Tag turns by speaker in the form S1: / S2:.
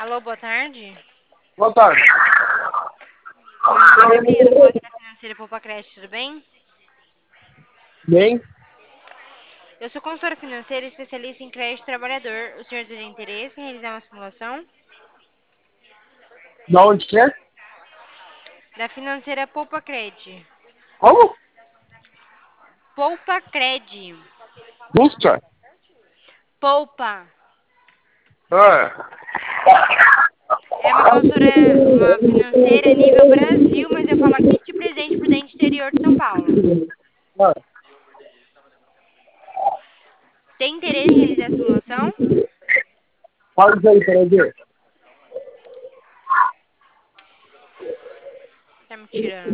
S1: Alô, boa tarde.
S2: Boa tarde.
S1: Meu nome é Gabriela, falo aqui da Financeira Poupa Crédito, tudo bem?
S2: Bem,
S1: Eu sou consultora financeira e especialista em crédito trabalhador. O senhor teria interesse em realizar uma simulação?
S2: da onde que é?
S1: Da Financeira Poupa Cred.
S2: Como?
S1: Poupa Cred.
S2: Busca?
S1: Poupa.
S2: Ah,
S1: É uma financeira nível Brasil, mas eu falo aqui de Presidente Prudente, interior de São Paulo.
S2: ah,
S1: Tem interesse em realizar a simulação?
S2: faz aí para ver.
S1: Tá me tirando.